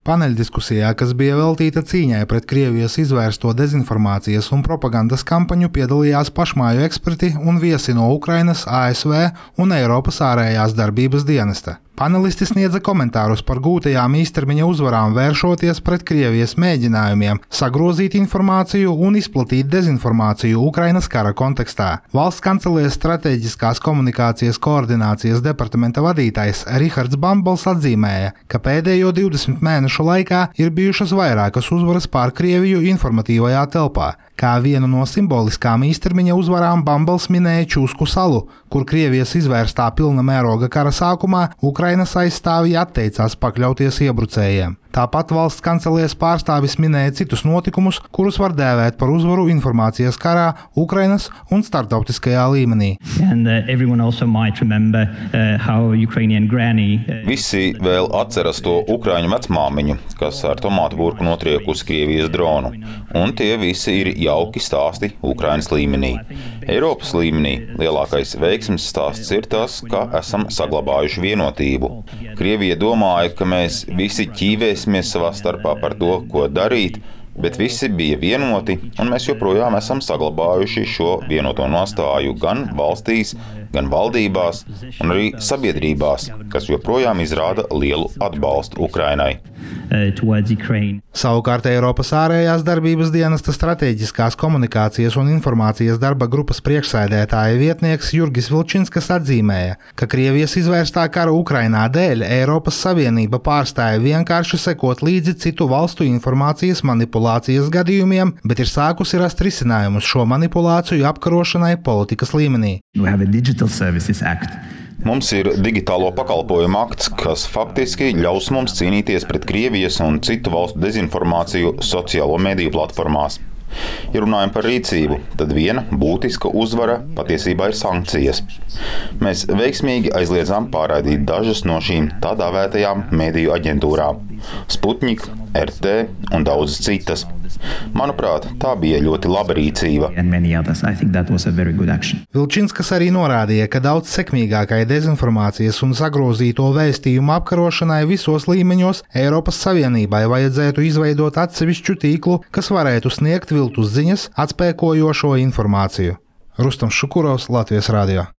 Paneļdiskusijā, kas bija veltīta cīņai pret Krievijas izvērsto dezinformācijas un propagandas kampaņu, piedalījās pašmāju eksperti un viesi no Ukrainas, ASV un Eiropas ārējās darbības dienesta. Panelisti sniedza komentārus par gūtajām īstermiņa uzvarām, vēršoties pret Krievijas mēģinājumiem sagrozīt informāciju un izplatīt dezinformāciju Ukrainas kara kontekstā. Valsts kancelēs strateģiskās komunikācijas koordinācijas departamenta vadītājs Rihards Bambals atzīmēja, ka pēdējo 20 mēnešu laikā ir bijušas vairākas uzvaras pār Krieviju informatīvajā telpā. Kā vienu no simboliskām īstermiņa uzvarām Bambals minēja Čusku salu, kur Krievijas izvērstā pilna mēroga kara sākumā Ukrainas aizstāvji atteicās pakļauties iebrucējiem. Tāpat valsts kancelēs pārstāvis minēja citus notikumus, kurus var dēvēt par uzvaru informācijas karā Ukrainas un starptautiskajā līmenī. Visi vēl atceras to ukraiņu vecmāmiņu, kas ar tomātu burku notriekusi Krievijas dronu, un tie visi ir jauki stāsti Ukrainas līmenī. Eiropas līmenī lielākais veiksmes stāsts ir tas, ka esam saglabājuši vienotību. Krievija domāja, ka mēs visi ķīvēsimies savā starpā par to, ko darīt, bet visi bija vienoti, un mēs joprojām esam saglabājuši šo vienoto nostāju gan valstīs, gan valdībās, un arī sabiedrībās, kas joprojām izrāda lielu atbalstu Ukrainai. Savukārt Eiropas ārējās darbības dienesta strateģiskās komunikācijas un informācijas darba grupas priekšsēdētāja vietnieks Jurgis Vilčinskas atzīmēja, ka Krievijas izvērstā kara Ukrainā dēļ Eiropas Savienība pārstāja vienkārši sekot līdzi citu valstu informācijas manipulācijas gadījumiem, bet ir sākusi rast risinājumus šo manipulāciju apkarošanai politikas līmenī. Mums ir digitālo pakalpojumu akts, kas faktiski ļaus mums cīnīties pret Krievijas un citu valstu dezinformāciju sociālo mediju platformās. Ja runājam par rīcību, tad viena būtiska uzvara patiesībā ir sankcijas. Mēs veiksmīgi aizliedzām pārraidīt dažas no šīm tā dēvētajām mediju aģentūrām – Sputnik, RT un daudzas citas. Manuprāt, tā bija ļoti laba rīcība. Vilčinskas arī norādīja, ka daudz sekmīgākai dezinformācijas un sagrozīto vēstījumu apkarošanai visos līmeņos Eiropas Savienībai vajadzētu izveidot atsevišķu tīklu, kas varētu sniegt viltus ziņas, atspēkojošo informāciju. Rustams Šukurovs, Latvijas radio.